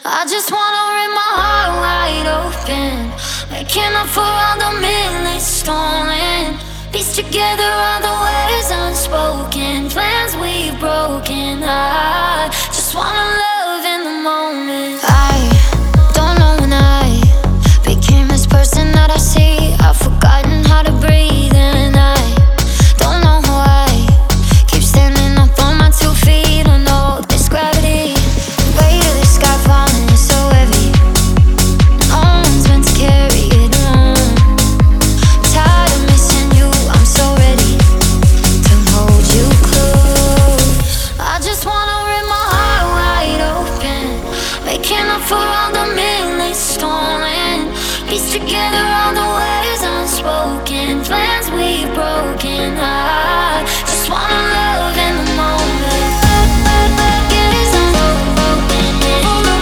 I just wanna rip my heart wide open, making up for all the minutes stolen. Piece together all the words unspoken, plans we've broken. I just wanna love in the moment. I don't know when I became this person that I see. I've forgotten how to breathe, and I don't know who I keep standing up on my 2 feet. I know this gravity, weight of the sky falling is so heavy. No one's meant to carry it alone. Tired of missing you, I'm so ready to hold you close. I just wanna rip my heart wide open, making up for all the minutes stolen. Piece together all the words unspoken, plans we've broken. I just wanna